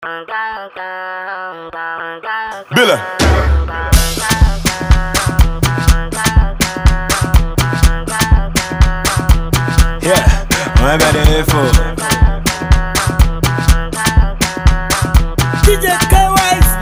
Billa. Yeah, I'm ready here for DJ K-Wise,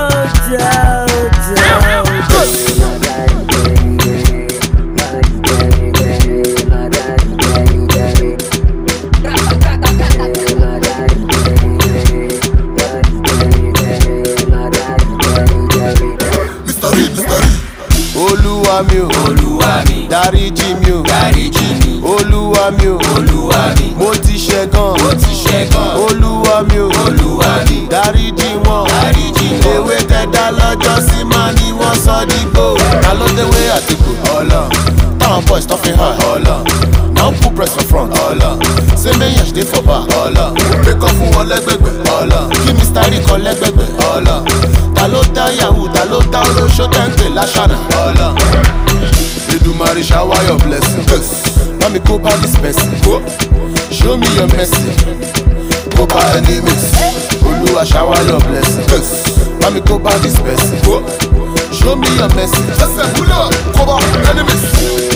Olúwa mi, dáríjì mi o, Olúwa mi o, mo ti ṣẹ̀gàn, Olúwa mi o, dáríjì wọn, ewé tẹ́dá lọ́jọ́ sí máa ní wọ́n sọ dígbò. Ta ló déwé àtìkù? Táwọn boys tó fi hàn, now put press for front, say méyàn ṣe for back, pékọ́ fún wọn lẹ́gbẹ̀gbẹ̀, kí Mr. Rí kan lẹ́gbẹ̀gbẹ̀, ta ló dá yahoo, ta ló dá olóṣó tẹ́ǹpẹ̀ láṣànà. Èdùmàrè shower your blessings, let me go by this person, show me your mercy, go by enemies. Olúwa shower your blessings, let me go by this person, show me your mercy. Go by enemies.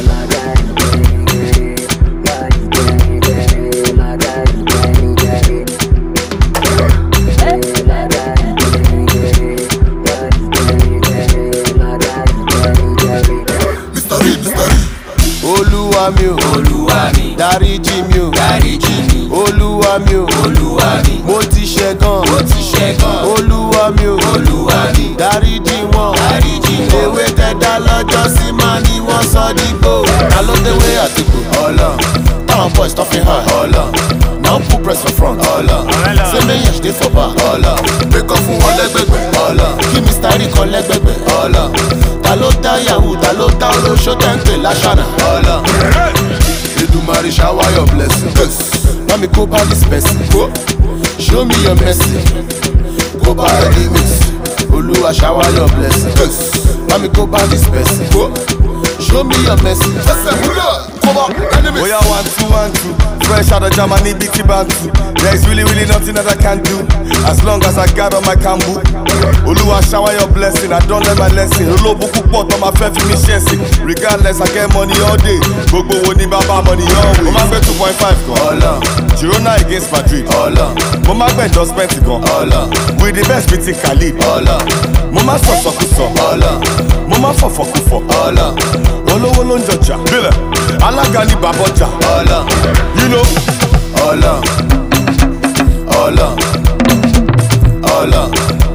Olúwa mi, dáríjì mi o, Olúwa mi o, mo ti ṣẹ̀gàn, Olúwa mi o, dáríjì wọn, ewé tẹ́dá lọ́jọ́ sí máa ní wọ́n sọ dígbò. Ta ló déwé àtìkù? Táwọn boys tó fi hàn, now put press for front, say méyàn ṣe for back, pékọ́ fún wọn lẹ́gbẹ̀gbẹ̀, kí Mr. Rí kan lẹ́gbẹ̀gbẹ̀, ta ló dá yahoo, ta ló dá olóṣó tẹ́ǹpẹ̀ láṣànà. Èdùmàrè shower your blessings, let me go by this person, show me your mercy, go by enemies. Olúwa shower your blessings, let me go by this person, show me your mercy. Go by enemies. Oh yeah, 1 2 1 2, fresh out of Germany, big Bantu. There's really nothing that I can do, as long as I got on my cambu. Olúwa shower your blessing, I don't learn my lesson. Olóbùkún pọ̀ tó máa fẹ́ fi mí ṣẹ̀sìn. Regardless, I get money all day. Gbogbo wo ni bàbá money always. Mo máa gbé 2.5 gan. Girona against Madrid. Mo máa gbé endorsement gan. With the best beating Khalid. Mo máa sọ̀sọ̀kúsọ. Mo máa fọ̀fọ̀kúfọ̀. Olówó ló ń jọjà. Bílẹ̀, alága ni bàbọ̀jà. You know.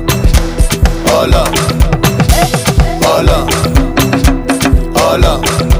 Hola.